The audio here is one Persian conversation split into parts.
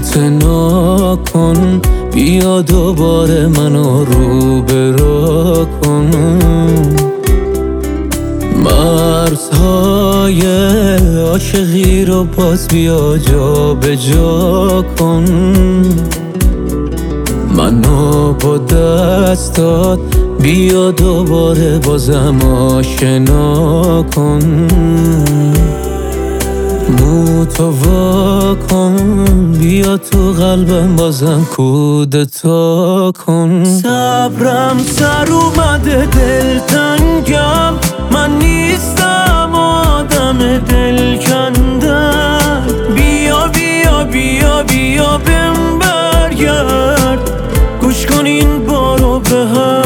اعتنا کن، بیا دوباره منو روبرو کن. مرزهای عاشقی رو باز بیا جا به جا کن. منو با دستات بیا دوباره بازم آشنا کن. تو وا کن، بیا تو قلبم بازم کودتا کن. صبرم سر اومده دلتنگم، من نیستم آدم دل کندن. بیا بیا بیا بیا بهم برگرد، گوش کن این بارو به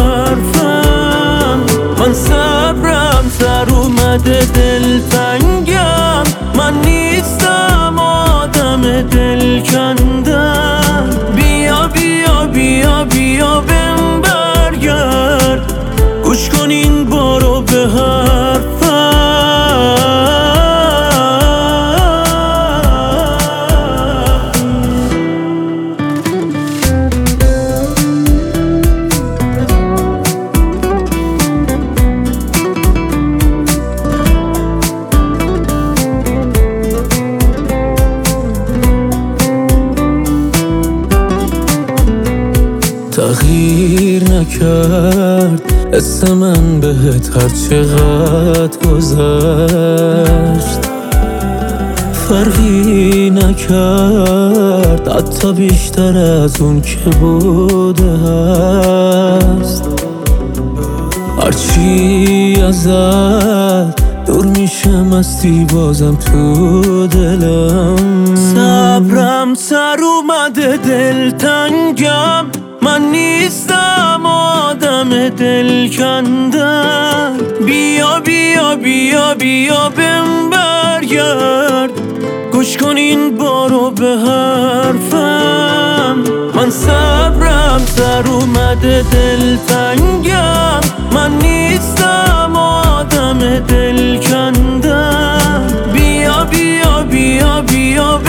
حرفم. من صبرم سر اومده دلتنگم، من نیستم آدم دل کندن. بیا بیا بیا بیا بهم برگرد، گوش کن این بارو به حرفم. تغییر نکرد اسم من بهت هر چقدر گذشت، فرقی نکرد حتی بیشتر از اون که بوده هست. هرچی ازت دور میشم استی بازم تو دلم. صبرم سر اومده دلتنگم، من نیستم آدم دل کندن. بیا بیا بیا بیا بهم برگرد، گوش کن این بارو به حرفم. من صبرم سر اومده دلتنگم، من نیستم آدم دل کندن. بیا بیا بیا بیا